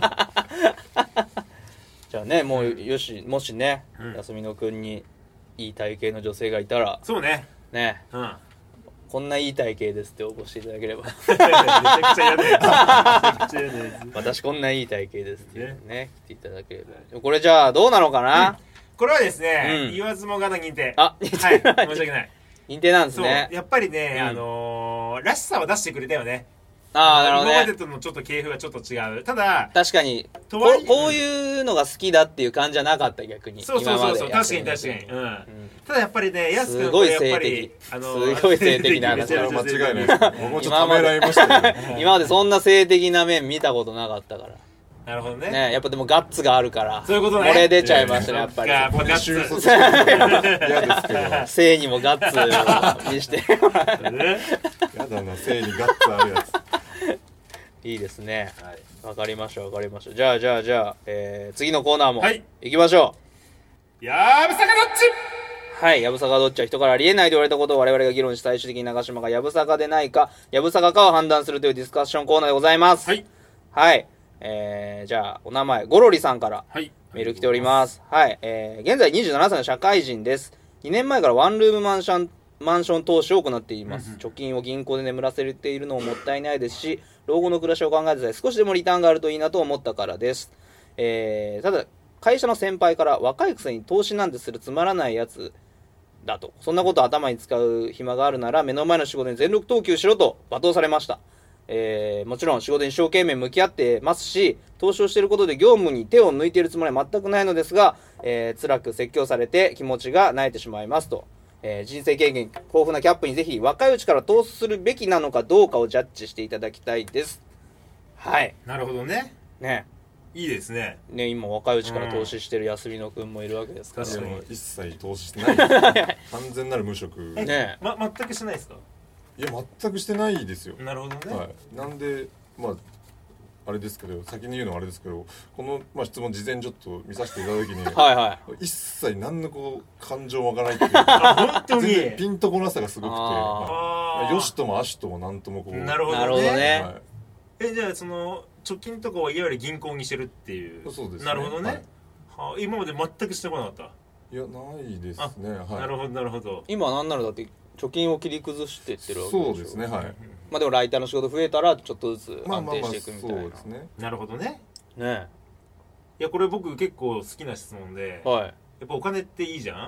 じゃあねもうよしもしね休みのくんにいい体型の女性がいたら。 そうね。 ね。 うん。 こんないい体型ですって応募していただければめちゃくちゃ嫌だよ。めちゃくちゃ嫌だよ。 私こんないい体型ですっていうね来ていただければ。これじゃあどうなのかな、うん、 これはですね、うん、言わずもがな認定。 あ、 はい、申し訳ない。 認定なんですね。 そうやっぱりね、うん、あのー、らしさは出してくれたよね。 ああ、なるほどね。 今までとのちょっと系譜がちょっと違う。ただ確かにこう、こういうのが好きだっていう感じじゃなかった逆に。 そうそうそうそう、確かに確かに。うん。うん、ただやっぱりね、やすくんはやっぱりあのー、すごい性的な話。 間違いないです。僕もちょっとためらいましたね。今までそんな性的な面見たことなかったから。 なるほどね。 ね、やっぱでもガッツがあるから。 そういうことね。 これ出ちゃいましたね、やっぱり。 やっぱガッツ。 嫌ですけど。 性にもガッツにして。 やだな、性にガッツあるやつ。 いいですね。わ、はい、かりましたわかりました。じゃあじゃあじゃあ、えー、次のコーナーも行きましょう。 やぶさかどっち。 はい、やぶさかどっちは人からありえないと言われたことを我々が議論し最終的に長島がやぶさかでないかやぶさかかを判断するというディスカッションコーナーでございます。 はい。 はい。えー、じゃあお名前ゴロリさんからメール来ております。はい。はい、えー、現在にじゅうななさいの社会人です。にねんまえからワンルームマンションマンション投資を行っています。貯金を銀行で眠らせているのももったいないですし、老後の暮らしを考えて少しでもリターンがあるといいなと思ったからです。えー、ただ会社の先輩から若いくせに投資なんてするつまらないやつだと、そんなこと頭に使う暇があるなら目の前の仕事に全力投球しろと罵倒されました。えー、もちろん仕事に一生懸命向き合ってますし、投資をしていることで業務に手を抜いているつもりは全くないのですが、えー、辛く説教されて気持ちが萎えてしまいますと。えー、人生経験豊富なキャップにぜひ若いうちから投資するべきなのかどうかをジャッジしていただきたいです。はい。 なるほどね。 ね。 いいですね。 ね、今若いうちから投資してる休みのくんもいるわけですから。 確かに一切投資してないです、ね。完全なる無職。 ね。 ま全くしてないですか。 いや全くしてないですよ。 なるほどね。 はい。なんでまあ。あれですけど先に言うのはあれですけどこの、まあ、質問事前ちょっと見させていただいた時にはい、はい、 一切何のこう感情も湧かないっていう本当に全然ピンとこなさがすごくてあ、よしともあしとも何ともこうなるほどね、はい、えじゃあその貯金とかはいわゆる銀行にしてるっていうそうですね。 なるほどね、はいはあ、今まで全くしてこなかった。 いやないですね、はい、 なるほどなるほど。 今なんならだって貯金を切り崩してってるわけでしょ。 そうですね、はい。 まあでもライターの仕事増えたらちょっとずつ安定していくみたいな。 まあまあまあそうですね。 なるほどね。 ねいやこれ僕結構好きな質問で、 はい、 やっぱお金っていいじゃん。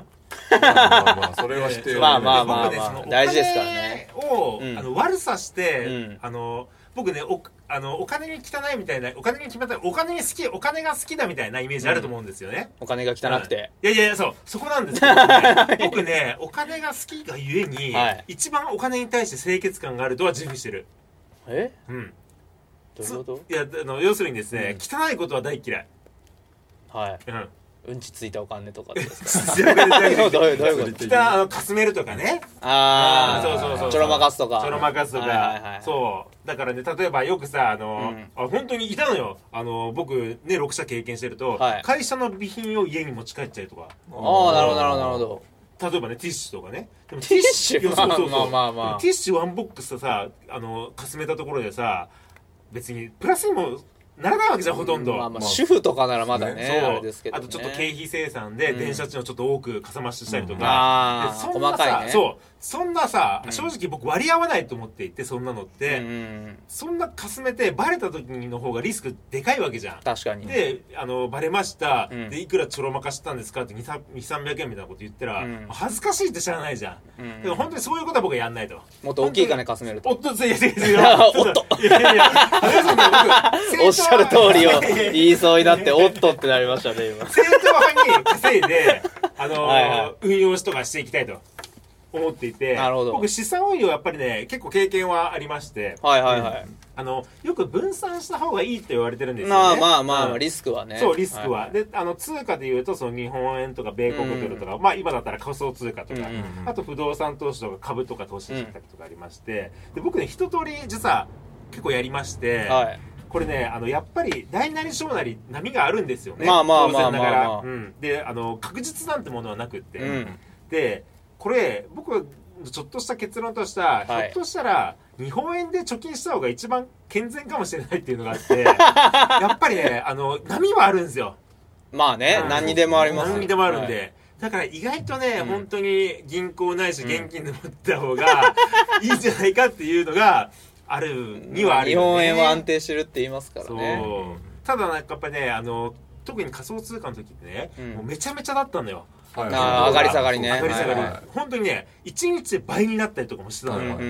まあまあまあそれはしてよ。 まあまあまあまあ大事ですからね。 を、うん、あの悪さして、うん、あの僕ねおあのお金に汚いみたいなお金に決まったお金に好きお金が好きだみたいなイメージあると思うんですよね。 うん、お金が汚くて、 うん、いやいやそうそこなんですけど、ね、僕ねお金が好きがゆえに、はい、一番お金に対して清潔感があるとは自負してる。 え？ うん。 どういうこと？ いやあの要するにですね、うん、汚いことは大嫌い。 はい。 うん。 うんちついたお金とかですか？ どういうどういうこと？ 汚あのかすめるとかね。 ああ、 そうそうそう。 ちょろまかすとか。 ちょろまかすとか。はいはいはい、そう。だからね例えばよくさあの、うん、あ本当にいたのよ。あの僕ねろく社経験してると、はい、会社の備品を家に持ち帰っちゃうとか。 ああなるほどなるほどなるほど。 例えばねティッシュとかね。 でもティッシュそうそうそう。まあまあまあ。 ティッシュワンボックスとさあのかすめたところでさ別にプラスにもならないわけじゃんほとんど、 まあまあ主婦とかならまだね、 そうあれですけどね、 あとちょっと経費生産で電車賃をちょっと多くかさ増ししたりとか、 うん、あそんなさ、 細かいね、 そうそんなさ、うん、正直僕割り合わないと思っていてそんなのって、 うんうん、 そんなかすめてバレた時の方がリスクでかいわけじゃん。 確かに。 であのバレました、 うん、 でいくらちょろまかしたんですかってにせんさんびゃくえんみたいなこと言ったら、うん、恥ずかしいって知らないじゃん、うんうん、でも本当にそういうことは僕はやんないと。 もっと大きい金かすめると。 おっといやいやいやおっといやいやいやおっしゃる通りを言いそうになっておっとってなりましたね今。 正統派に稼いであのーはいはい、運用しとかしていきたいと思っていて、 なるほど。 僕資産運用やっぱりね結構経験はありまして、 はいはいはい、うん、 あのよく分散した方がいいって言われてるんですよね。 まあまあまあ、うん、リスクはね。 そうリスクは、はいはい、であの通貨でいうとその日本円とか米国ドルとか、うん、まあ今だったら仮想通貨とか、うんうんうん、あと不動産投資とか株とか投資信託とかありまして、うん、で僕ね一通り実は結構やりまして、はい、これねあのやっぱり大なり小なり波があるんですよね。 まあまあまあまあ、まあうん、であの確実なんてものはなくって、うん、でこれ僕はちょっとした結論とした、はい、ひょっとしたら日本円で貯金した方が一番健全かもしれないっていうのがあってやっぱりねあの波はあるんですよ。 まあね、何にでもあります。 何にでもあるんで、はい、だから意外とね、うん、本当に銀行ないし現金で持った方がいいんじゃないかっていうのがあるにはあるよね。 日本円は安定してるって言いますからね。 そうただなんかやっぱりねあの特に仮想通貨の時ってね、うん、もうめちゃめちゃだったんだよ。 はい、あ上がり下がりね。 上がり下がり、 はいはい、 本当にねいちにちで倍になったりとかもしてたのよ、うんうんうんうん、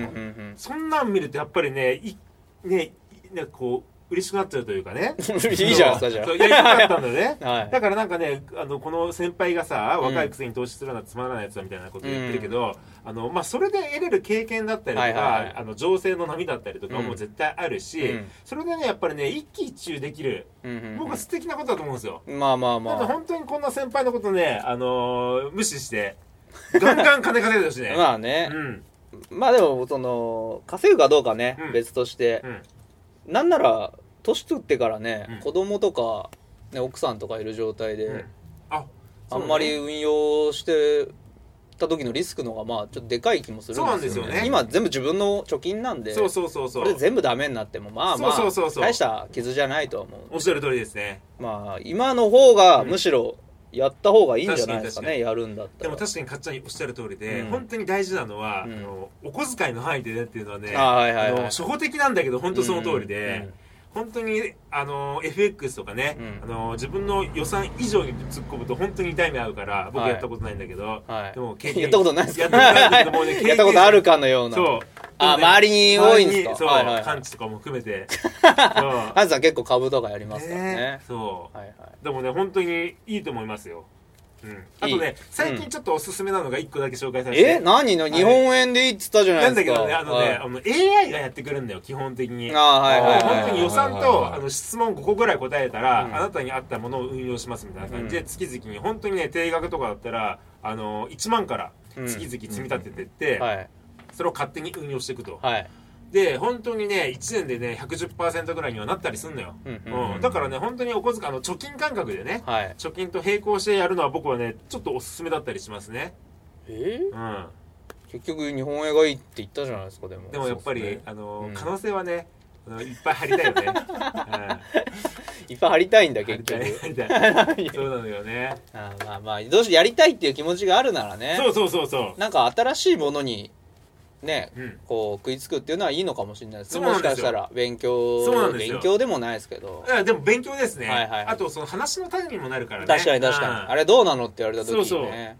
そんなん見るとやっぱりねいねねこう嬉しくなっちゃうというかねいいじゃんじゃあやりたかったんだよね、はい、だからなんかねあのこの先輩がさ若いくせに投資するのはつまらないやつだみたいなこと言ってるけど、うんあのまあ、それで得れる経験だったりとか、はいはいはい、あの情勢の波だったりとかも絶対あるし、うん、それでねやっぱりね一喜一憂できる、うんうんうん、僕は素敵なことだと思うんですよ。 まあまあまあ本当にこんな先輩のことね、あのー、無視してガンガン金稼いでほしいねまあね、うん、まあでもその稼ぐかどうかね、うん、別として、うん、なんなら年取ってからね、うん、子供とか、ね、奥さんとかいる状態で、うん、あ, あんまり運用してた時のリスクの方がまあちょっとでかい気もするんですよね。そうなんですよね。今全部自分の貯金なんで、 そうそうそうそう、 これ全部ダメになってもまあまあそうそうそうそう大した傷じゃないとは思う。 おっしゃる通りですね。 まあ今の方がむしろやった方がいいんじゃないですかね、うん、やるんだったら。 でも確かにかっちゃんおっしゃる通りで、うん、本当に大事なのは、うん、あのお小遣いの範囲でねっていうのはね、 あ、はいはいはい、 あの初歩的なんだけど本当その通りで、うんうんうん、本当にあの エフエックス とかね、うん、あの自分の予算以上に突っ込むと本当に痛い目合うから僕やったことないんだけど、 はい、 でも経験やったことないですか。 やったことないんだけどもう、ね、 やったことあるかのような。そう、あ、ね、周りに多いんですか。 そう、 はいはいはい、 感知とかも含めてハンさん結構株とかやりますからね。 ね、そう、はいはい、でもね本当にいいと思いますよ。うん、あとね最近ちょっとおすすめなのがいっこだけ紹介させて、 え何の日本円でいいっつったじゃないですか。 なんだけどねあのね、はい、あの エーアイ がやってくるんだよ基本的に。 あ、はいはいはい、 本当に予算とあの質問ごこぐらい答えたら、うん、あなたに合ったものを運用しますみたいな感じで、うん、月々に本当にね定額とかだったらあのいちまんから月々積み立ててって、うんはい、それを勝手に運用していくと、はい、で本当にねいちねんでね ひゃくじゅっパーセント ぐらいにはなったりするのよ、うんうんうん、だからね本当にお小遣いの貯金感覚でね、はい、貯金と並行してやるのは僕はねちょっとおすすめだったりしますね。 えー、うん、結局日本円がいいって言ったじゃないですか。でもでもやっぱり、ね、あの、うん、可能性はねあのいっぱい張りたいよね、うん、 いっぱい張りたいんだ結局。 張りたい張りたいそうなのよね。 あまあまあどうしやりたいっていう気持ちがあるならね、 そうそうそうそうなんか新しいものにね、うん、こう食いつくっていうのはいいのかもしれないです。もしかしたら勉強勉強でもないですけど、 いやでも勉強ですね、 はいはいはい、 あとその話の種にもなるからね。 確かに確かに、あれどうなのって言われた時にね、そうそう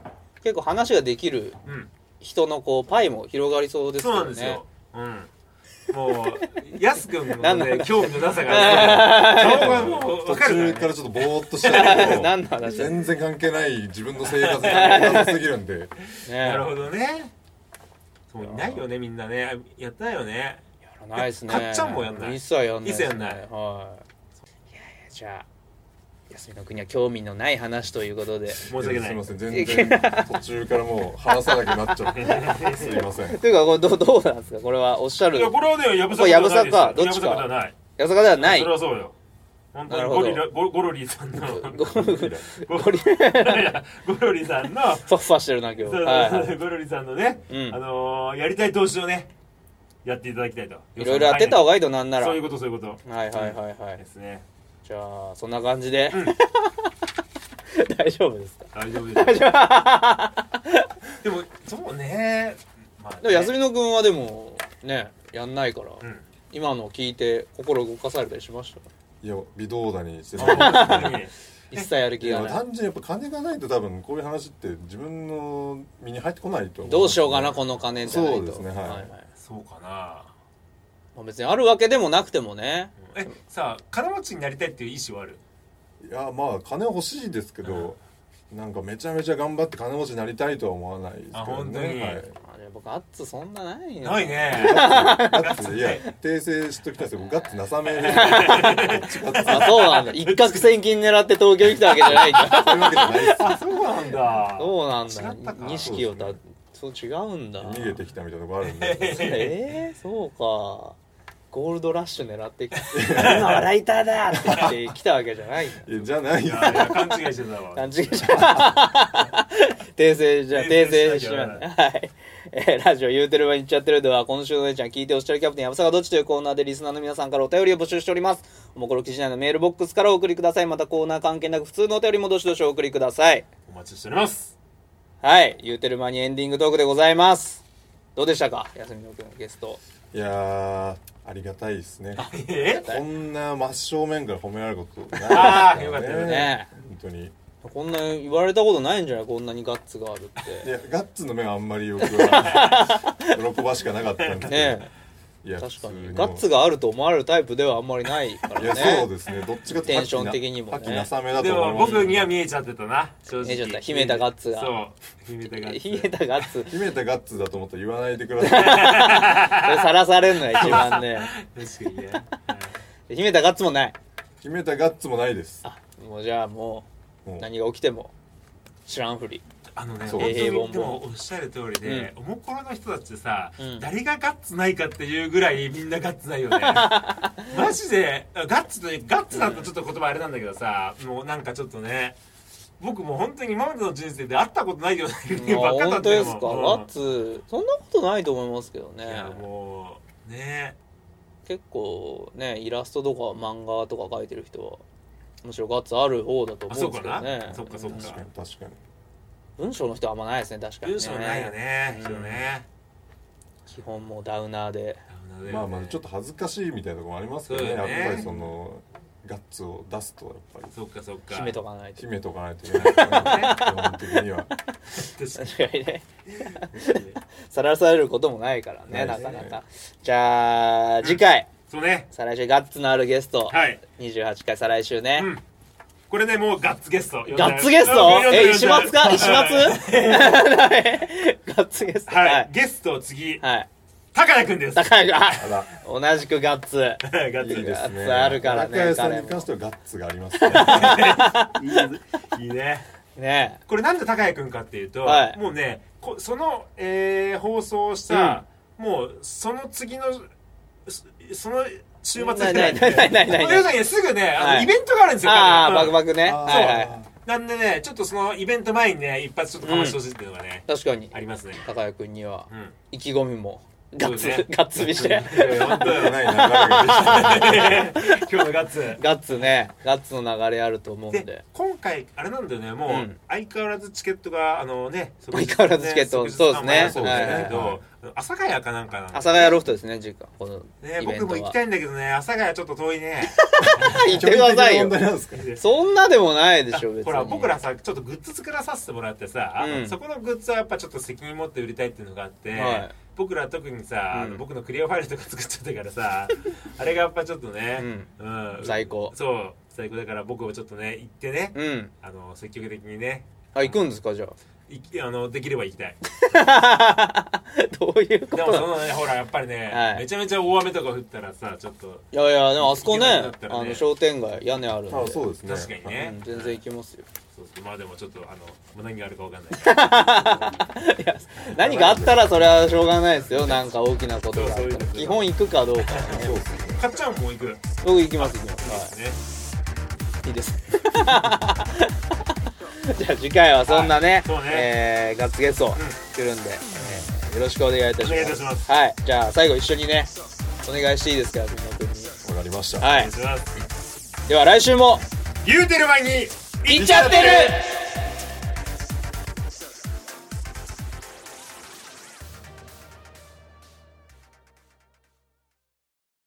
結構話ができる人のこうパイも広がりそうですよね。 そうなんですよ。うん。もうやすくんのね興味のなさが顔がもう途中からちょっとぼーっとしちゃうと何の話全然関係ない自分の生活がなさすぎるんでなるほどね。そういないよねみんなね。やってないよね。 やらないですね。 かっちゃんもやんない。 一切やんない、 一切やんない。はい。いやいやじゃあ休みの国は興味のない話ということで申し訳ない。 すいません全然途中からもう話さなくなっちゃってすいません。 というかこれどうどうなんですかこれはおっしゃる。 いやこれはねやぶさかではないです。 かどっちか。やぶさかではない。 それはそうよ。本当にゴリラゴゴロリさんのゴゴリゴロリさんのファッファしてるな今日。 はい、ゴロリさんのね、うん、あのー、やりたい投資をねやっていただきたいと。 いろいろやってた方がいいとなんなら。 そういうことそういうこと。 はいはいはいはい。 ですね。 じゃあそんな感じで、うん、大丈夫ですか。 大丈夫です。でもそうね。 まあ、ねでも休みの君はでもねやんないから、うん、今の聞いて心動かされたりしました。 いや微動だにしてない一切やる気がない。 単純にやっぱ金がないと多分こういう話って自分の身に入ってこないと思う、ね、 どうしようかなこの金じゃないと。 そうですねはい、はいはい、 そうかな。まあ、別にあるわけでもなくてもね。 えさあ金持ちになりたいっていう意思はある？ いやまあ金欲しいですけど、うん、なんかめちゃめちゃ頑張って金持ちになりたいとは思わないですけどね。あ本当に、はい、あ僕ガッツそんなないよ。 ないね。 ガッツいや訂正しときたいですよ。ガッツなさめで。 あそうなんだ。一攫千金狙って東京に来たわけじゃないんだ。 そういうわけじゃないです。 あそうなんだ。 そうなんだ。錦をだそう違うんだ。 逃げてきたみたいなとこあるんで。 えー、そうか。ゴールドラッシュ狙ってきて今はライターだって言って来たわけじゃないんだ。 いやじゃないよ。 勘違いしてたわ。 勘違いしてた。訂正じゃ訂正しまうね。はい。えー、ラジオ言うてる場に言っちゃってるでは今週の姉ちゃん聞いておっしゃるキャプテンやぶさがどっちというコーナーでリスナーの皆さんからお便りを募集しております。おもころ記事内のメールボックスからお送りください。またコーナー関係なく普通のお便りもどしどしお送りください。 お待ちしております。 はい。言うてる間にエンディングトークでございます。どうでしたか休みの君のゲスト。 いやーありがたいですね。えこんな真正面から褒められることないですからね。 ああよかったよね。 本当に。 こんな言われたことないんじゃないこんなにガッツがあるって。 いやガッツの面はあんまり僕は喜ばしかなかったんですけど。ねいや確かにガッツがあると思われるタイプではあんまりないからね。 いやそうですねどっちかテンション的にもね。 覇気なさめだと思います。でも僕には見えちゃってたな正直。見えちゃった秘めたガッツが。 そう秘めたガッツ。 秘めたガッツ。 秘めたガッツだと思ったら言わないでください。 それさらされるのが一番ね。 確かにね。 秘めたガッツもない。 秘めたガッツもないです。 あもうじゃあもう何が起きても知らんふり。 あのね、本当にでもおっしゃる通りで、うん、おもころの人たちさ、うん、誰がガッツないかっていうぐらいみんなガッツないよね。マジでガッツとガッツだとちょっと言葉あれなんだけどさ、もうなんかちょっとね僕も本当に今までの人生で会ったことないような人間ばっかだったよ。 本当ですか、うん、ガッツそんなことないと思いますけどね。 いやもうね結構ねイラストとか漫画とか描いてる人はむしろガッツある方だと思うんですけどね。 そっかそっか確かに確かに文章の人はあんまないですね確かにね。 文章ないよね、うん、ね基本もうダウナーで、 ね、まあまあちょっと恥ずかしいみたいなところもありますけどね、やっぱりそのガッツを出すとやっぱりそっかそっか秘めとかないと秘めとかないといけないからね基本的には確かにねさらされることもないからねなかなか。じゃあ次回、 うん、そうね再来週ガッツのあるゲスト、 はい、 にじゅうはちかい再来週ね、うんこれねもうガッツゲストガッツゲストえ石松か石松ガッツゲストはい、はい、ゲスト次はい高谷くんです。 高谷くんあ同じくガッツガッツいいですね。 ガッツあるからね。 高谷さんに関してはガッツがありますねいい, いいねねこれなんで高谷くんかっていうと、はい、もうねその、えー、放送した、うん、もうその次のその週末ぐらいないないないない要するにすぐねあの、はい、イベントがあるんですよ。 ああバクバクね。はいはい。 なんでねちょっとそのイベント前にね一発ちょっとかましてほしいっていうのがね、 うん、確かにありますね。 高谷君には、うん、意気込みもガッツ、ガッツ見して。 本当ではない流れができた。今日のガッツ。 ガッツね、ガッツの流れあると思うんで。 で今回あれなんだよね、もう相変わらずチケットがあのね、 相変わらずチケット、そうですね。 そうですけど、阿佐ヶ谷かなんかな。 阿佐ヶ谷ロフトですね、時間。 ね、僕も行きたいんだけどね、阿佐ヶ谷ちょっと遠いね。 行ってくださいよ。そんなでもないでしょ、別に。 ほら、僕らさ、ちょっとグッズ作らさせてもらってさ、そこのグッズはやっぱちょっと責任持って売りたいっていうのがあって、僕ら特にさ、僕のクリアファイルとか作っちゃったからさ、あれがやっぱちょっとね、 最高。 そう、最高だから僕はちょっとね、行ってね、あの、積極的にね。 あ、行くんですか、じゃあ。 あのできれば行きたい。 どういうこと？ でもそのね、ほらやっぱりね、はい、めちゃめちゃ大雨とか降ったらさ、ちょっといやいや、でもあそこね、ねあの商店街屋根あるんで、 あ、そうですね、 確かにね、 うん、全然行きますよ。 そうそう、まあでもちょっとあの何があるかわかんないいや、 何があったらそれはしょうがないですよ。なんか大きなことがあったら基本行くかどうか、ね、 そうですね。かっちゃんも行く？ 僕行きます行きます。はい、いいですね。じゃあ次回はそんなね、はい、ねえー、ガッツゲスト来るんで、うん、えー、よろしくお願いいたします。お願いいたします。はい、じゃあ最後一緒にねお願いしていいですか、みんな君に。 わかりました。 はい。 お願いします。 では来週も言うてる前に言っちゃってる。